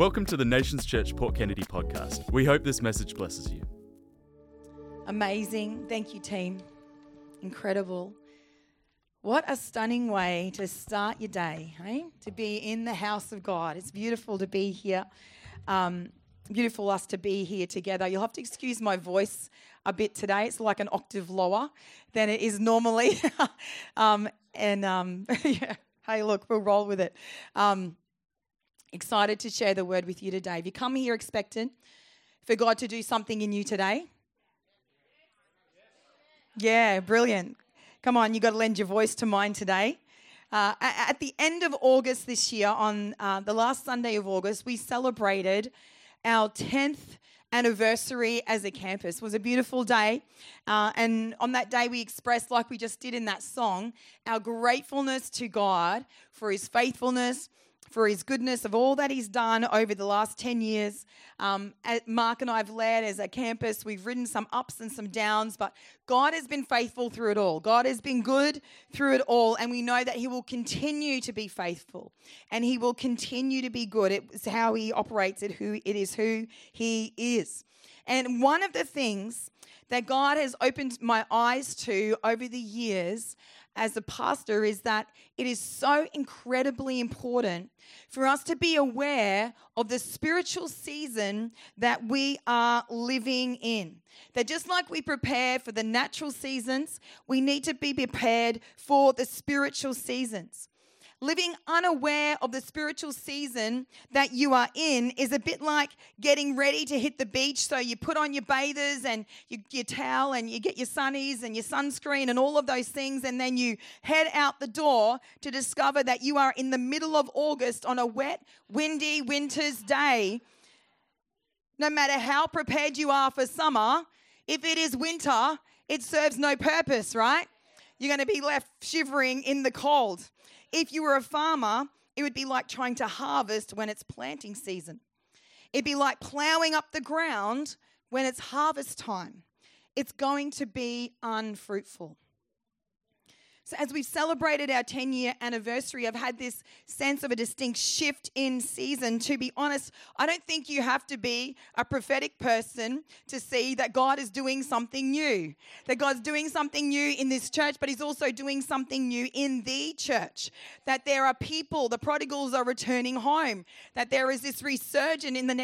Welcome to the Nations Church Port Kennedy podcast. We hope this message blesses you. Amazing. Thank you, team. Incredible. What a stunning way to start your day, eh? To be in the house of God. It's beautiful to be here. Beautiful us to be here together. You'll have to excuse my voice a bit today. It's like an octave lower than it is normally. Yeah. Hey, look, we'll roll with it. Excited to share the word with you today. Have you come here expectant for God to do something in you today? Yeah, brilliant. Come on, you got to lend your voice to mine today. At the end of August this year, on the last Sunday of August, we celebrated our 10th anniversary as a campus. It was a beautiful day. And on that day, we expressed, like we just did in that song, our gratefulness to God for his faithfulness, for his goodness of all that he's done over the last 10 years. Mark and I have led as a campus. We've ridden some ups and some downs, but God has been faithful through it all. God has been good through it all, and we know that he will continue to be faithful, and he will continue to be good. It's how he operates, who he is. And one of the things that God has opened my eyes to over the years as a pastor is that it is so incredibly important for us to be aware of the spiritual season that we are living in. That just like we prepare for the natural seasons, we need to be prepared for the spiritual seasons. Living unaware of the spiritual season that you are in is a bit like getting ready to hit the beach. So you put on your bathers and your towel and you get your sunnies and your sunscreen and all of those things, and then you head out the door to discover that you are in the middle of August on a wet, windy winter's day. No matter how prepared you are for summer, if it is winter, it serves no purpose, right? You're going to be left shivering in the cold. If you were a farmer, it would be like trying to harvest when it's planting season. It'd be like plowing up the ground when it's harvest time. It's going to be unfruitful. So as we've celebrated our 10-year anniversary, I've had this sense of a distinct shift in season. To be honest, I don't think you have to be a prophetic person to see that God is doing something new. That God's doing something new in this church, but he's also doing something new in the church. That there are people, the prodigals are returning home. That there is this resurgence in the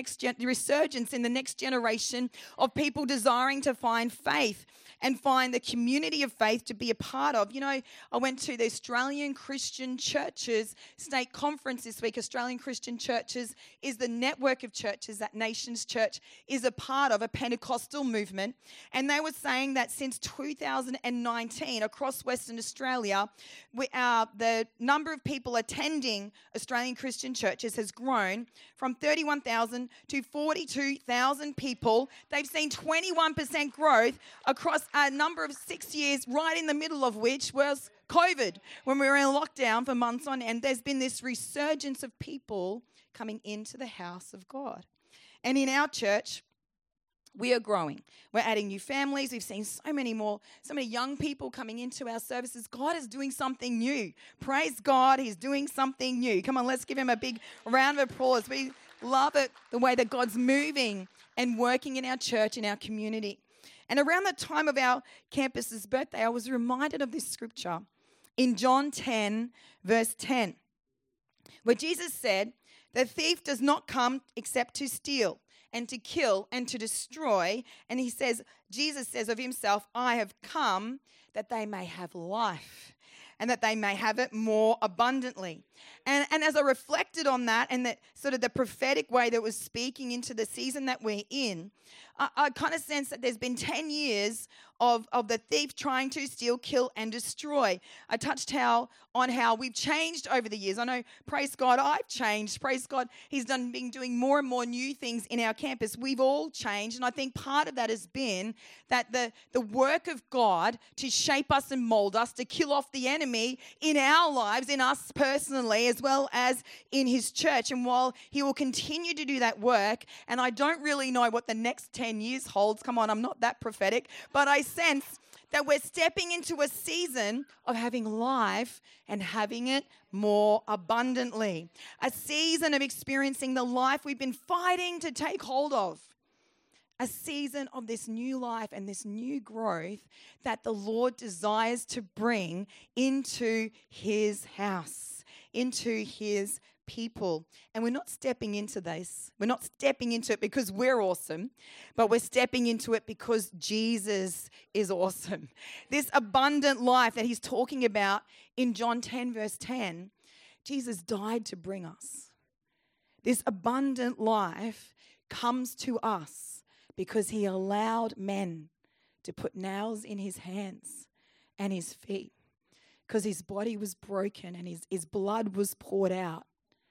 next generation of people desiring to find faith and find the community of faith to be a part of. You know, I went to the Australian Christian Churches State Conference this week. Australian Christian Churches is the network of churches that Nations Church is a part of, a Pentecostal movement. And they were saying that since 2019, across Western Australia, the number of people attending Australian Christian Churches has grown from 31,000 to 42,000 people. They've seen 21% growth across a number of 6 years, right in the middle of which was COVID, when we were in lockdown for months on end. There's been this resurgence of people coming into the house of God. And in our church, we are growing. We're adding new families. We've seen so many young people coming into our services. God is doing something new. Praise God, he's doing something new. Come on, let's give him a big round of applause. We love it, the way that God's moving and working in our church, in our community. And around the time of our campus's birthday, I was reminded of this scripture in John 10, verse 10, where Jesus said, "The thief does not come except to steal and to kill and to destroy." And Jesus says of himself, "I have come that they may have life and that they may have it more abundantly." And as I reflected on that and that sort of the prophetic way that was speaking into the season that we're in, I kind of sense that there's been 10 years of the thief trying to steal, kill, and destroy. I touched on how we've changed over the years. I know, praise God, I've changed. Praise God, he's been doing more and more new things in our campus. We've all changed, and I think part of that has been that the work of God to shape us and mold us, to kill off the enemy in our lives, in us personally, as well as in his church. And while he will continue to do that work, and I don't really know what the next 10 years holds, come on, I'm not that prophetic, but I sense that we're stepping into a season of having life and having it more abundantly. A season of experiencing the life we've been fighting to take hold of. A season of this new life and this new growth that the Lord desires to bring into his house, into his people. And we're not stepping into this. We're not stepping into it because we're awesome, but we're stepping into it because Jesus is awesome. This abundant life that he's talking about in John 10 verse 10, Jesus died to bring us. This abundant life comes to us because he allowed men to put nails in his hands and his feet, because his body was broken and his blood was poured out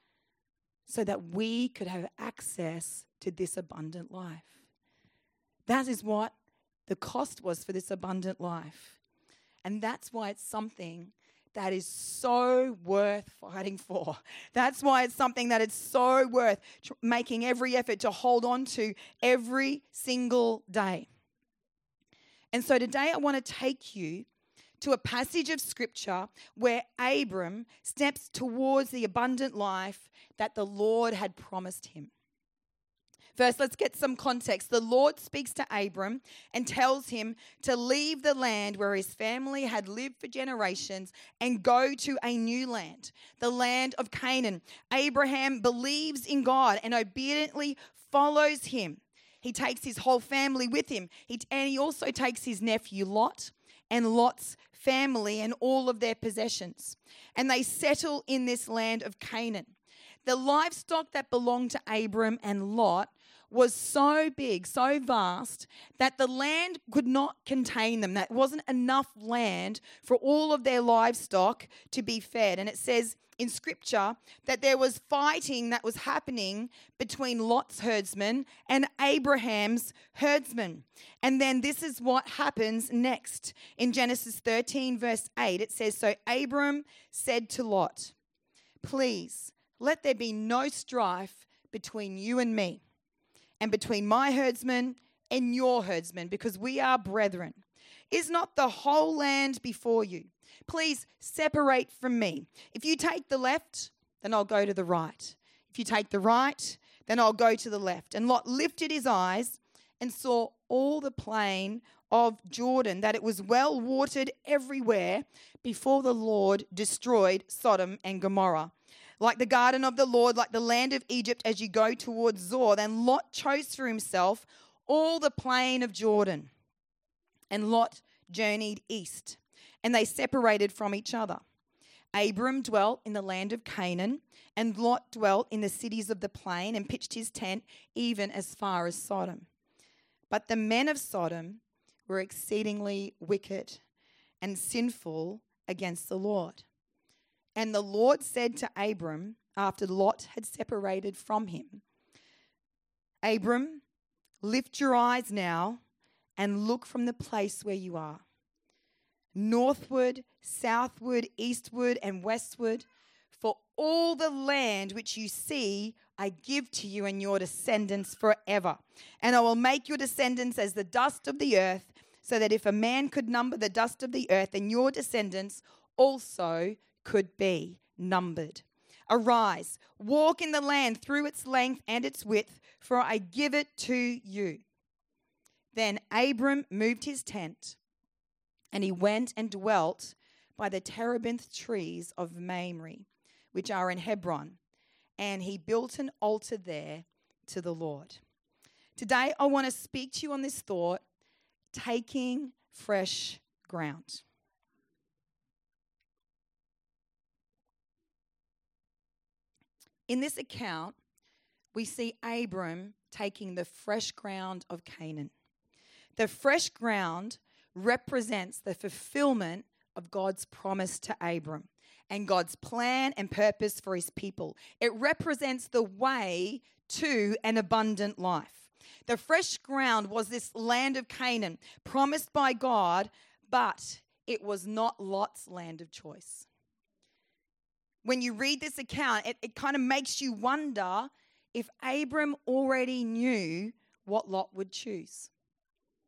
so that we could have access to this abundant life. That is what the cost was for this abundant life. And that's why it's something that is so worth fighting for. That's why it's something that is so worth making every effort to hold on to every single day. And so today I want to take you to a passage of scripture where Abram steps towards the abundant life that the Lord had promised him. First, let's get some context. The Lord speaks to Abram and tells him to leave the land where his family had lived for generations and go to a new land, the land of Canaan. Abraham believes in God and obediently follows him. He takes his whole family with him. And he also takes his nephew Lot and Lot's family and all of their possessions. And they settle in this land of Canaan. The livestock that belonged to Abram and Lot was so big, so vast, that the land could not contain them. That wasn't enough land for all of their livestock to be fed. And it says in scripture that there was fighting that was happening between Lot's herdsmen and Abraham's herdsmen. And then this is what happens next. In Genesis 13 verse 8, it says, "So Abram said to Lot, 'Please, let there be no strife between you and me, and between my herdsmen and your herdsmen, because we are brethren. Is not the whole land before you? Please separate from me. If you take the left, then I'll go to the right. If you take the right, then I'll go to the left.' And Lot lifted his eyes and saw all the plain of Jordan, that it was well watered everywhere, before the Lord destroyed Sodom and Gomorrah. Like the garden of the Lord, like the land of Egypt, as you go towards Zoar. Then Lot chose for himself all the plain of Jordan. And Lot journeyed east, and they separated from each other. Abram dwelt in the land of Canaan, and Lot dwelt in the cities of the plain, and pitched his tent even as far as Sodom. But the men of Sodom were exceedingly wicked and sinful against the Lord. And the Lord said to Abram, after Lot had separated from him, 'Abram, lift your eyes now and look from the place where you are, northward, southward, eastward, and westward, for all the land which you see I give to you and your descendants forever. And I will make your descendants as the dust of the earth, so that if a man could number the dust of the earth, then your descendants also could be numbered. Arise, walk in the land through its length and its width, for I give it to you.' Then Abram moved his tent, and he went and dwelt by the terebinth trees of Mamre, which are in Hebron, and he built an altar there to the Lord." Today, I want to speak to you on this thought, taking fresh ground. In this account, we see Abram taking the fresh ground of Canaan. The fresh ground represents the fulfillment of God's promise to Abram and God's plan and purpose for his people. It represents the way to an abundant life. The fresh ground was this land of Canaan, promised by God, but it was not Lot's land of choice. When you read this account, it kind of makes you wonder if Abram already knew what Lot would choose.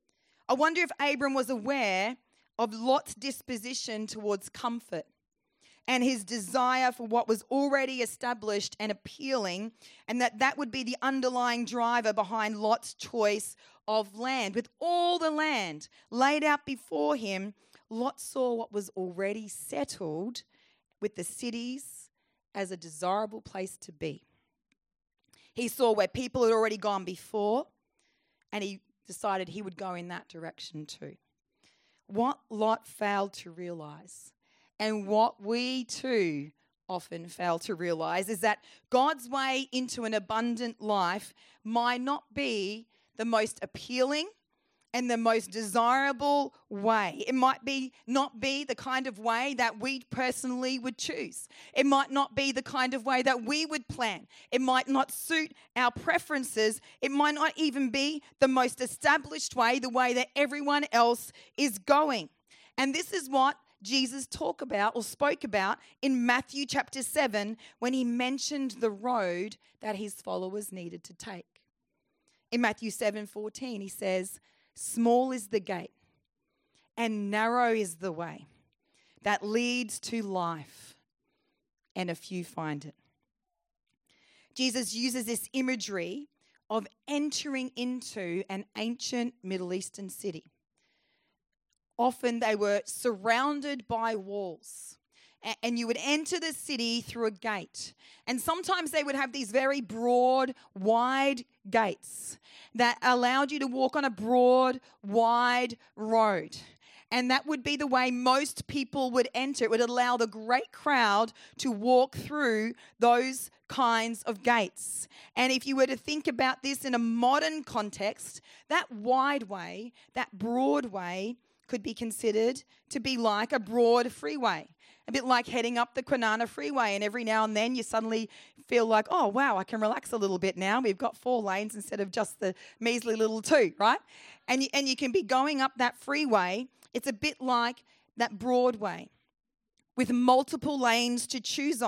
I wonder if Abram was aware of Lot's disposition towards comfort and his desire for what was already established and appealing, and that would be the underlying driver behind Lot's choice of land. With all the land laid out before him, Lot saw what was already settled with the cities as a desirable place to be. He saw where people had already gone before, and he decided he would go in that direction too. What Lot failed to realize, and what we too often fail to realize, is that God's way into an abundant life might not be the most appealing and the most desirable way. It might not be the kind of way that we personally would choose. It might not be the kind of way that we would plan. It might not suit our preferences. It might not even be the most established way, the way that everyone else is going. And this is what Jesus spoke about in Matthew chapter 7 when he mentioned the road that his followers needed to take. In Matthew 7:14, he says, "Small is the gate, and narrow is the way that leads to life, and a few find it." Jesus uses this imagery of entering into an ancient Middle Eastern city. Often they were surrounded by walls, and you would enter the city through a gate. And sometimes they would have these very broad, wide gates that allowed you to walk on a broad, wide road. And that would be the way most people would enter. It would allow the great crowd to walk through those kinds of gates. And if you were to think about this in a modern context, that wide way, that broad way, could be considered to be like a broad freeway. A bit like heading up the Kwinana Freeway, and every now and then you suddenly feel like, oh, wow, I can relax a little bit now. We've got 4 lanes instead of just the measly little 2, right? And you can be going up that freeway. It's a bit like that Broadway with multiple lanes to choose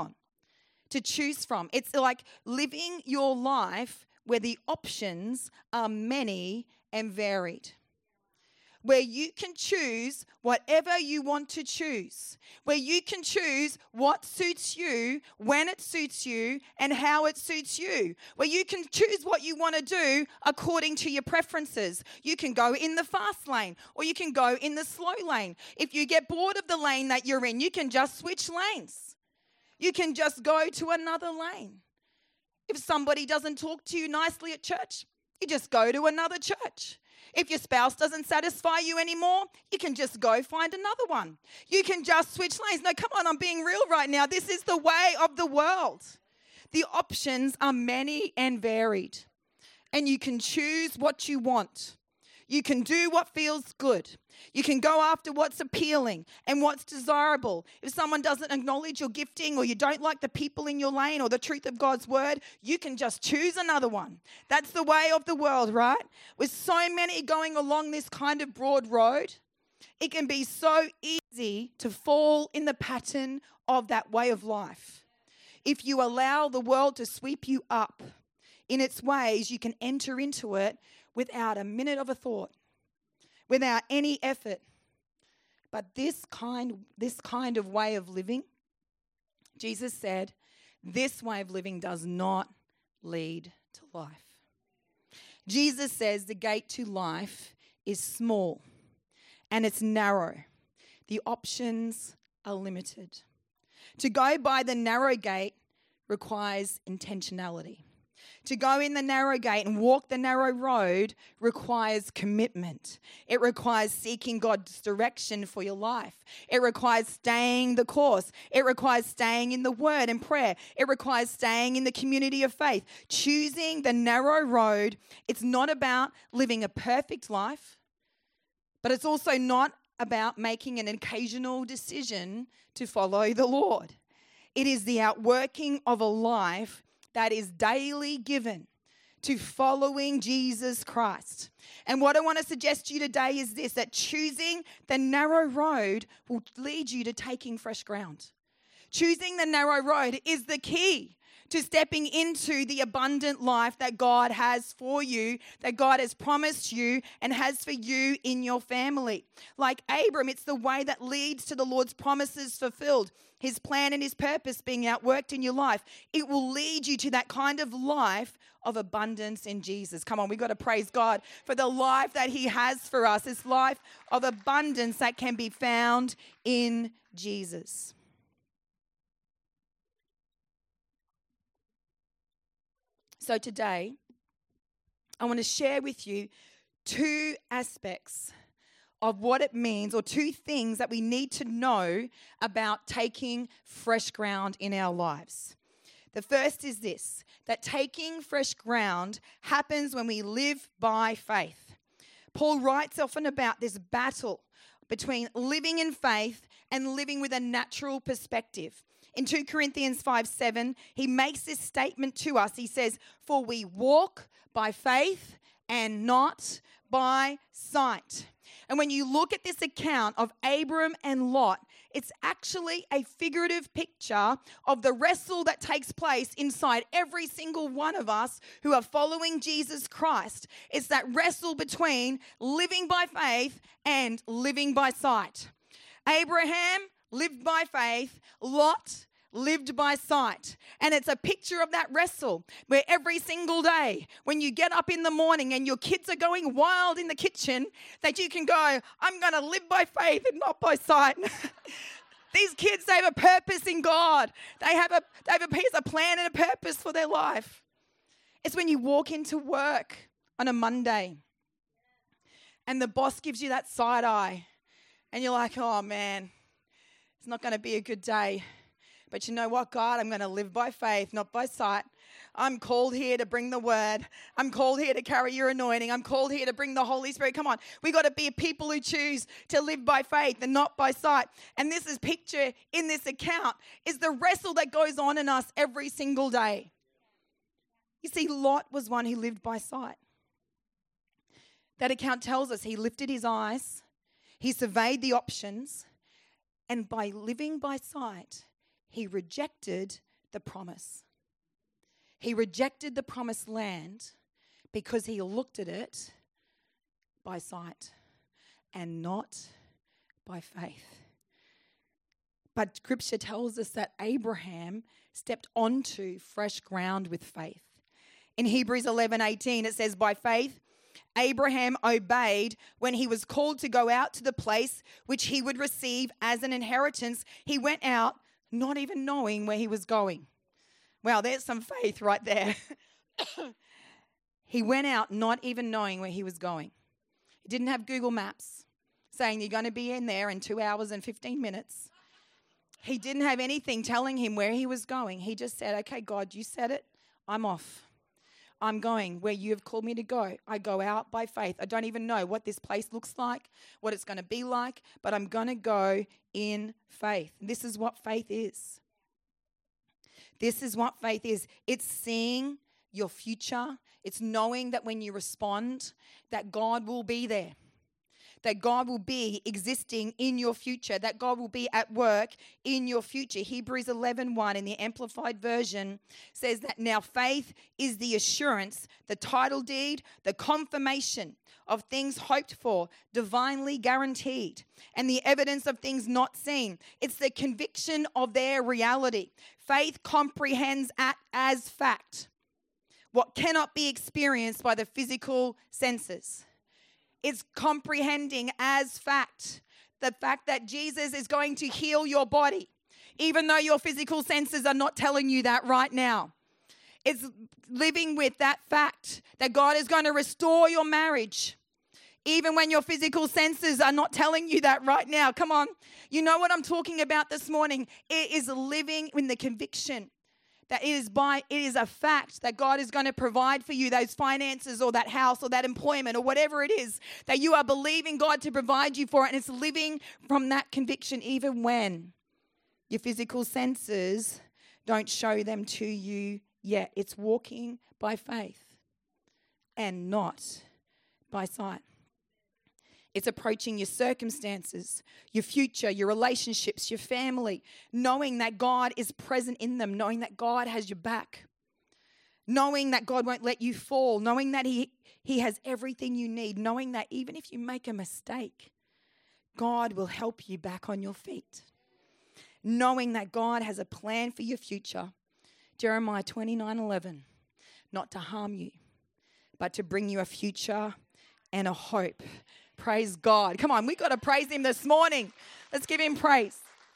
from. It's like living your life where the options are many and varied, where you can choose whatever you want to choose, where you can choose what suits you, when it suits you, and how it suits you, where you can choose what you want to do according to your preferences. You can go in the fast lane, or you can go in the slow lane. If you get bored of the lane that you're in, you can just switch lanes. You can just go to another lane. If somebody doesn't talk to you nicely at church, you just go to another church. If your spouse doesn't satisfy you anymore, you can just go find another one. You can just switch lanes. No, come on, I'm being real right now. This is the way of the world. The options are many and varied, and you can choose what you want. You can do what feels good. You can go after what's appealing and what's desirable. If someone doesn't acknowledge your gifting, or you don't like the people in your lane or the truth of God's word, you can just choose another one. That's the way of the world, right? With so many going along this kind of broad road, it can be so easy to fall in the pattern of that way of life. If you allow the world to sweep you up in its ways, you can enter into it without a minute of a thought, without any effort. But this kind of way of living, Jesus said, this way of living does not lead to life. Jesus says the gate to life is small and it's narrow. The options are limited. To go by the narrow gate requires intentionality. To go in the narrow gate and walk the narrow road requires commitment. It requires seeking God's direction for your life. It requires staying the course. It requires staying in the word and prayer. It requires staying in the community of faith. Choosing the narrow road, it's not about living a perfect life, but it's also not about making an occasional decision to follow the Lord. It is the outworking of a life that is daily given to following Jesus Christ. And what I want to suggest to you today is this, that choosing the narrow road will lead you to taking fresh ground. Choosing the narrow road is the key to stepping into the abundant life that God has for you, that God has promised you and has for you in your family. Like Abram, it's the way that leads to the Lord's promises fulfilled, his plan and his purpose being outworked in your life. It will lead you to that kind of life of abundance in Jesus. Come on, we've got to praise God for the life that he has for us, this life of abundance that can be found in Jesus. So today, I want to share with you two aspects of what it means, or two things that we need to know about taking fresh ground in our lives. The first is this, that taking fresh ground happens when we live by faith. Paul writes often about this battle between living in faith and living with a natural perspective. In 2 Corinthians 5:7, he makes this statement to us. He says, "For we walk by faith and not by sight." And when you look at this account of Abram and Lot, it's actually a figurative picture of the wrestle that takes place inside every single one of us who are following Jesus Christ. It's that wrestle between living by faith and living by sight. Abraham lived by faith. Lot lived by sight. And it's a picture of that wrestle where every single day when you get up in the morning and your kids are going wild in the kitchen, that you can go, I'm going to live by faith and not by sight. These kids, they have a purpose in God. They have a plan and a purpose for their life. It's when you walk into work on a Monday and the boss gives you that side eye and you're like, oh man, it's not going to be a good day. But you know what, God, I'm going to live by faith, not by sight. I'm called here to bring the word. I'm called here to carry your anointing. I'm called here to bring the Holy Spirit. Come on. We got to be people who choose to live by faith and not by sight. And this is picture in this account is the wrestle that goes on in us every single day. You see, Lot was one who lived by sight. That account tells us he lifted his eyes, he surveyed the options, and by living by sight, he rejected the promise. He rejected the promised land because he looked at it by sight and not by faith. But Scripture tells us that Abraham stepped onto fresh ground with faith. In Hebrews 11:18, it says, by faith, Abraham obeyed when he was called to go out to the place which he would receive as an inheritance. He went out not even knowing where he was going. Wow, there's some faith right there. He went out not even knowing where he was going. He didn't have Google Maps saying you're going to be in there in 2 hours and 15 minutes. He didn't have anything telling him where he was going. He just said, okay, God, you said it. I'm off. I'm going where you have called me to go. I go out by faith. I don't even know what this place looks like, what it's going to be like, but I'm going to go in faith. This is what faith is. This is what faith is. It's seeing your future. It's knowing that when you respond, that God will be there. That God will be existing in your future, that God will be at work in your future. Hebrews 11:1 in the Amplified Version says that now faith is the assurance, the title deed, the confirmation of things hoped for, divinely guaranteed, and the evidence of things not seen. It's the conviction of their reality. Faith comprehends as fact what cannot be experienced by the physical senses. It's comprehending as fact the fact that Jesus is going to heal your body, even though your physical senses are not telling you that right now. It's living with that fact that God is going to restore your marriage, even when your physical senses are not telling you that right now. Come on. You know what I'm talking about this morning. It is living in the conviction that it is a fact that God is going to provide for you those finances or that house or that employment or whatever it is that you are believing God to provide you for. And it's living from that conviction even when your physical senses don't show them to you yet. It's walking by faith and not by sight. It's approaching your circumstances, your future, your relationships, your family, knowing that God is present in them, knowing that God has your back, knowing that God won't let you fall, knowing that He has everything you need, knowing that even if you make a mistake, God will help you back on your feet, knowing that God has a plan for your future. Jeremiah 29:11, not to harm you, but to bring you a future and a hope. Praise God. Come on, we've got to praise Him this morning. Let's give Him praise.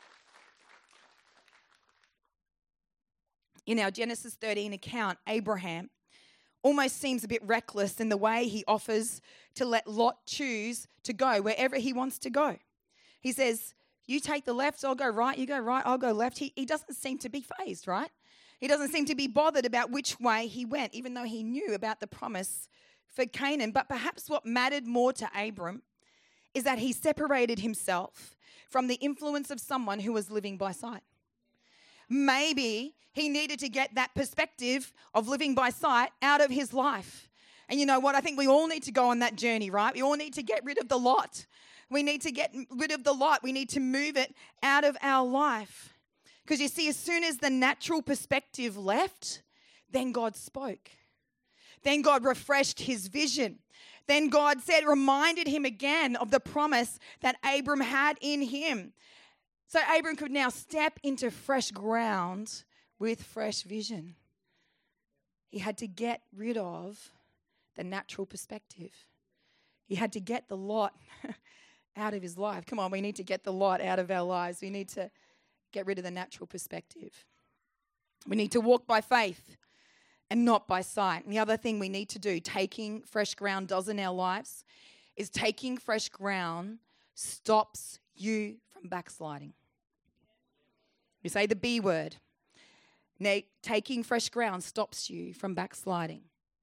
In our Genesis 13 account, Abraham almost seems a bit reckless in the way he offers to let Lot choose to go wherever he wants to go. He says, you take the left, I'll go right. You go right, I'll go left. He doesn't seem to be fazed, right? He doesn't seem to be bothered about which way he went, even though he knew about the promise for Canaan. But perhaps what mattered more to Abram is that he separated himself from the influence of someone who was living by sight. Maybe he needed to get that perspective of living by sight out of his life. And you know what? I think we all need to go on that journey, right? We all need to get rid of the lot. We need to get rid of the lot. We need to move it out of our life. Because you see, as soon as the natural perspective left, then God spoke. Then God refreshed his vision. Then God reminded him again of the promise that Abram had in him. So Abram could now step into fresh ground with fresh vision. He had to get rid of the natural perspective. He had to get the lot out of his life. Come on, we need to get the lot out of our lives. We need to get rid of the natural perspective. We need to walk by faith and not by sight. And the other thing we need to do, taking fresh ground does in our lives, is taking fresh ground stops you from backsliding. You say the B word. Taking fresh ground stops you from backsliding.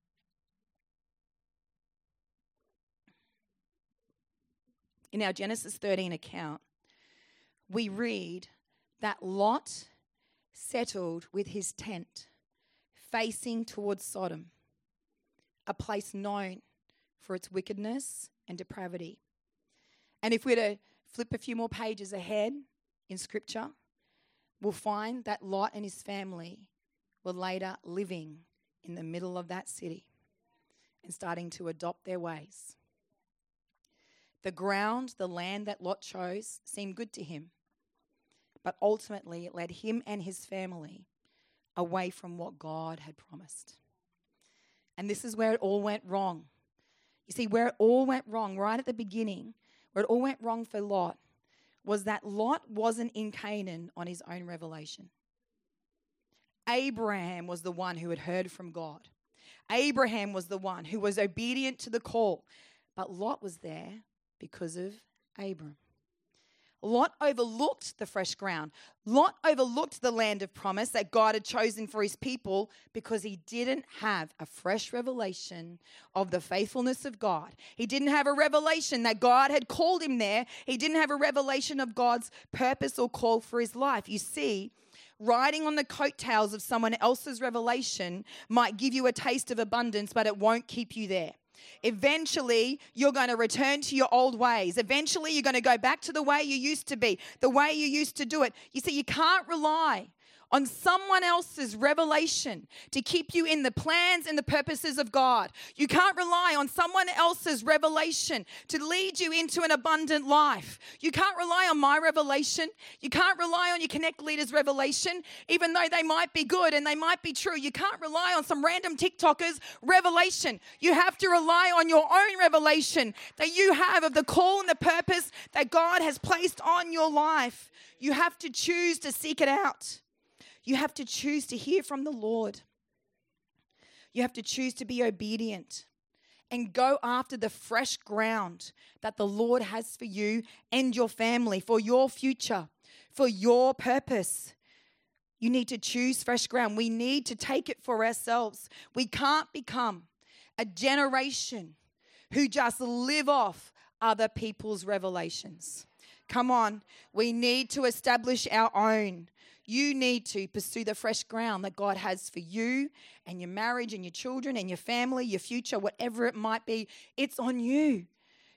In our Genesis 13 account, we read that Lot settled with his tent facing towards Sodom, a place known for its wickedness and depravity. And if we're to flip a few more pages ahead in Scripture, we'll find that Lot and his family were later living in the middle of that city and starting to adopt their ways. The ground, the land that Lot chose, seemed good to him, but ultimately it led him and his family away from what God had promised. And this is where it all went wrong. You see, where it all went wrong, right at the beginning, where it all went wrong for Lot, was that Lot wasn't in Canaan on his own revelation. Abraham was the one who had heard from God. Abraham was the one who was obedient to the call. But Lot was there because of Abram. Lot overlooked the fresh ground. Lot overlooked the land of promise that God had chosen for his people because he didn't have a fresh revelation of the faithfulness of God. He didn't have a revelation that God had called him there. He didn't have a revelation of God's purpose or call for his life. You see, riding on the coattails of someone else's revelation might give you a taste of abundance, but it won't keep you there. Eventually, you're going to return to your old ways. Eventually, you're going to go back to the way you used to be, the way you used to do it. You see, you can't rely on someone else's revelation to keep you in the plans and the purposes of God. You can't rely on someone else's revelation to lead you into an abundant life. You can't rely on my revelation. You can't rely on your Connect leaders' revelation, even though they might be good and they might be true. You can't rely on some random TikToker's revelation. You have to rely on your own revelation that you have of the call and the purpose that God has placed on your life. You have to choose to seek it out. You have to choose to hear from the Lord. You have to choose to be obedient and go after the fresh ground that the Lord has for you and your family, for your future, for your purpose. You need to choose fresh ground. We need to take it for ourselves. We can't become a generation who just live off other people's revelations. Come on, we need to establish our own. You need to pursue the fresh ground that God has for you and your marriage and your children and your family, your future, whatever it might be. It's on you.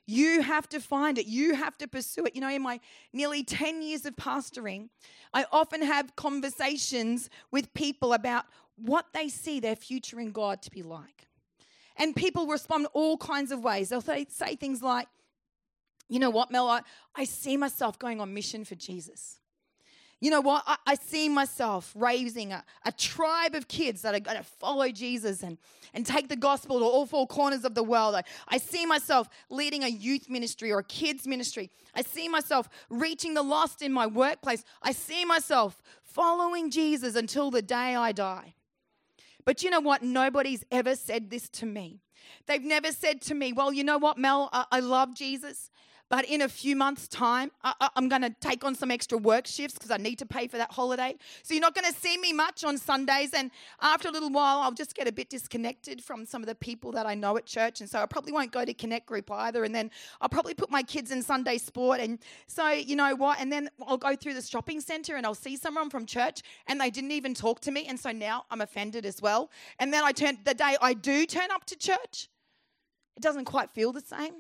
You have to find it. You have to pursue it. You know, in my nearly 10 years of pastoring, I often have conversations with people about what they see their future in God to be like. And people respond all kinds of ways. They'll say things like, you know what, Mel, I see myself going on mission for Jesus. You know what? I see myself raising a tribe of kids that are going to follow Jesus and take the gospel to all four corners of the world. I see myself leading a youth ministry or a kids ministry. I see myself reaching the lost in my workplace. I see myself following Jesus until the day I die. But you know what? Nobody's ever said this to me. They've never said to me, well, you know what, Mel, I love Jesus. But in a few months' time, I'm going to take on some extra work shifts because I need to pay for that holiday. So you're not going to see me much on Sundays. And after a little while, I'll just get a bit disconnected from some of the people that I know at church. And so I probably won't go to Connect Group either. And then I'll probably put my kids in Sunday sport. And so, you know what? And then I'll go through the shopping centre and I'll see someone from church and they didn't even talk to me. And so now I'm offended as well. And then the day I do turn up to church, it doesn't quite feel the same.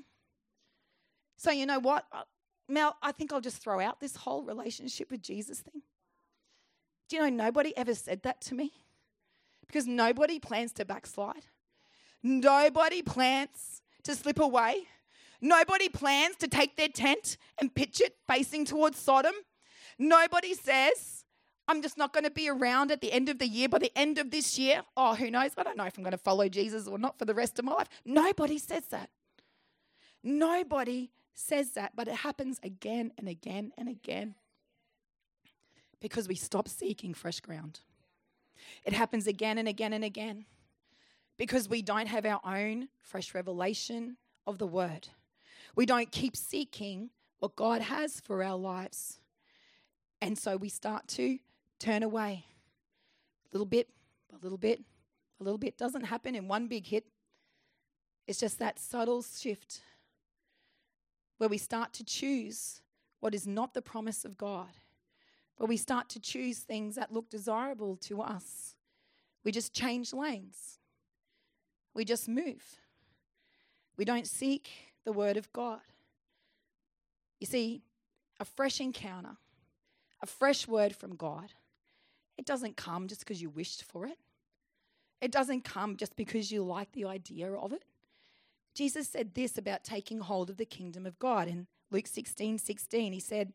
So you know what, Mel, I think I'll just throw out this whole relationship with Jesus thing. Do you know nobody ever said that to me? Because nobody plans to backslide. Nobody plans to slip away. Nobody plans to take their tent and pitch it facing towards Sodom. Nobody says, I'm just not going to be around at the end of the year. By the end of this year, oh, who knows? I don't know if I'm going to follow Jesus or not for the rest of my life. Nobody says that. Nobody says that, but it happens again and again and again because we stop seeking fresh ground. It happens again and again and again because we don't have our own fresh revelation of the word. We don't keep seeking what God has for our lives. And so we start to turn away a little bit, a little bit, a little bit. Doesn't happen in one big hit. It's just that subtle shift where we start to choose what is not the promise of God, where we start to choose things that look desirable to us. We just change lanes. We just move. We don't seek the word of God. You see, a fresh encounter, a fresh word from God, it doesn't come just because you wished for it. It doesn't come just because you like the idea of it. Jesus said this about taking hold of the kingdom of God. In Luke 16:16, he said,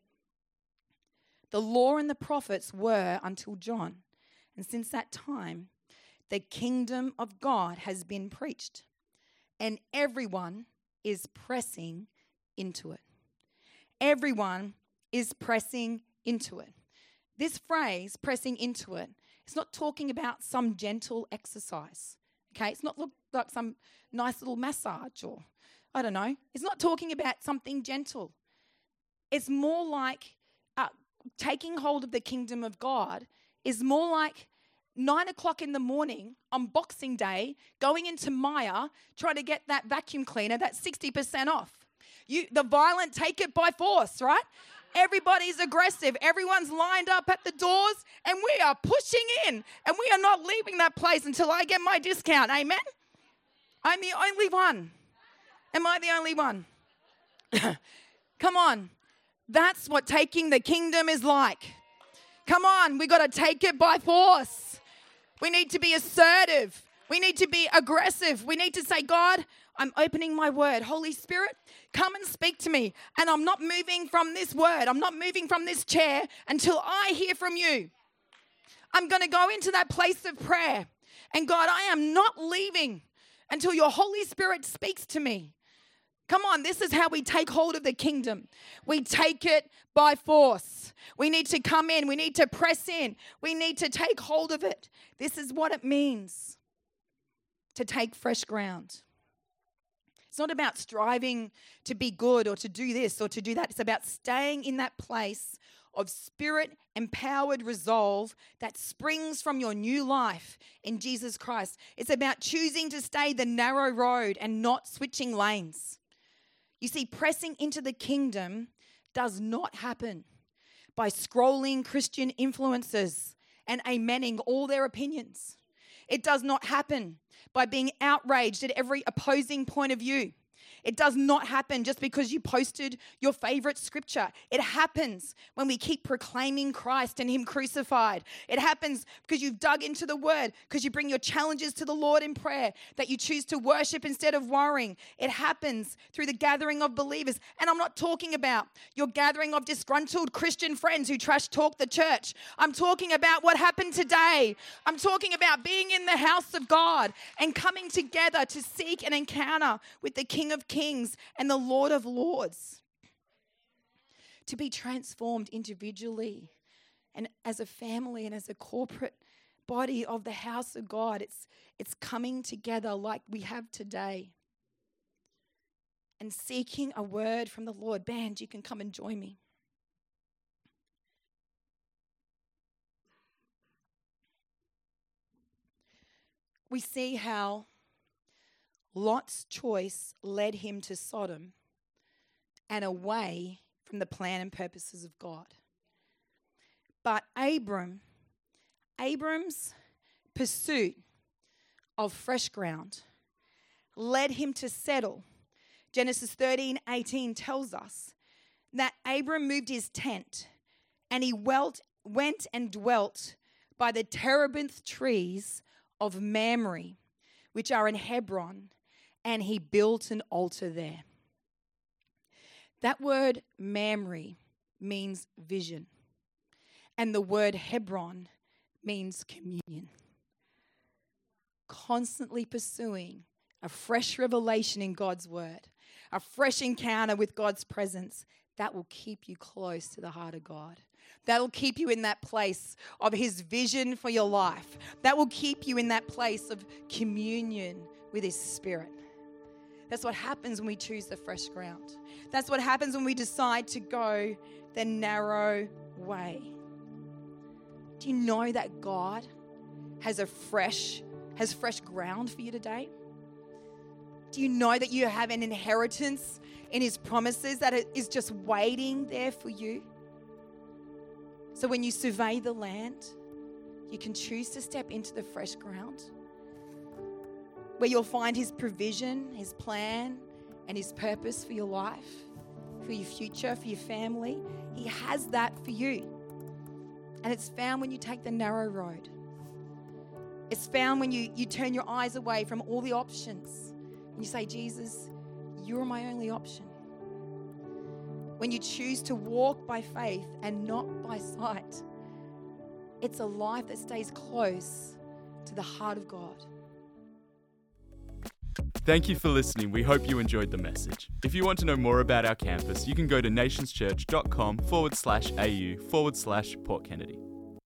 the law and the prophets were until John. And since that time, the kingdom of God has been preached. And everyone is pressing into it. Everyone is pressing into it. This phrase, pressing into it, it's not talking about some gentle exercise. Okay, it's not like some nice little massage or, I don't know. It's not talking about something gentle. It's more like taking hold of the kingdom of God is more like 9 o'clock in the morning on Boxing Day, going into Myer, trying to get that vacuum cleaner that's 60% off. The violent take it by force, right? Everybody's aggressive. Everyone's lined up at the doors and we are pushing in and we are not leaving that place until I get my discount. Amen? I'm the only one. Am I the only one? Come on. That's what taking the kingdom is like. Come on. We got to take it by force. We need to be assertive. We need to be aggressive. We need to say, God, I'm opening my word. Holy Spirit, come and speak to me. And I'm not moving from this word. I'm not moving from this chair until I hear from you. I'm going to go into that place of prayer. And God, I am not leaving until your Holy Spirit speaks to me. Come on, this is how we take hold of the kingdom. We take it by force. We need to come in. We need to press in. We need to take hold of it. This is what it means to take fresh ground. It's not about striving to be good or to do this or to do that. It's about staying in that place of spirit-empowered resolve that springs from your new life in Jesus Christ. It's about choosing to stay the narrow road and not switching lanes. You see, pressing into the kingdom does not happen by scrolling Christian influencers and amening all their opinions. It does not happen by being outraged at every opposing point of view. It does not happen just because you posted your favorite scripture. It happens when we keep proclaiming Christ and Him crucified. It happens because you've dug into the Word, because you bring your challenges to the Lord in prayer, that you choose to worship instead of worrying. It happens through the gathering of believers. And I'm not talking about your gathering of disgruntled Christian friends who trash talk the church. I'm talking about what happened today. I'm talking about being in the house of God and coming together to seek an encounter with the King of Kings and the Lord of Lords. To be transformed individually and as a family and as a corporate body of the house of God. It's coming together like we have today. And seeking a word from the Lord. Band, you can come and join me. We see how Lot's choice led him to Sodom and away from the plan and purposes of God. But Abram's pursuit of fresh ground led him to settle. Genesis 13:18 tells us that Abram moved his tent and he went and dwelt by the terebinth trees of Mamre, which are in Hebron, and he built an altar there. That word Mamre means vision, and the word Hebron means communion. Constantly pursuing a fresh revelation in God's word, a fresh encounter with God's presence, that will keep you close to the heart of God. That'll keep you in that place of His vision for your life. That will keep you in that place of communion with His Spirit. That's what happens when we choose the fresh ground. That's what happens when we decide to go the narrow way. Do you know that God has fresh ground for you today? Do you know that you have an inheritance in His promises that it is just waiting there for you? So when you survey the land, you can choose to step into the fresh ground where you'll find His provision, His plan, and His purpose for your life, for your future, for your family. He has that for you. And it's found when you take the narrow road. It's found when you turn your eyes away from all the options. And you say, Jesus, you're my only option. When you choose to walk by faith and not by sight, it's a life that stays close to the heart of God. Thank you for listening. We hope you enjoyed the message. If you want to know more about our campus, you can go to nationschurch.com/au/Port Kennedy.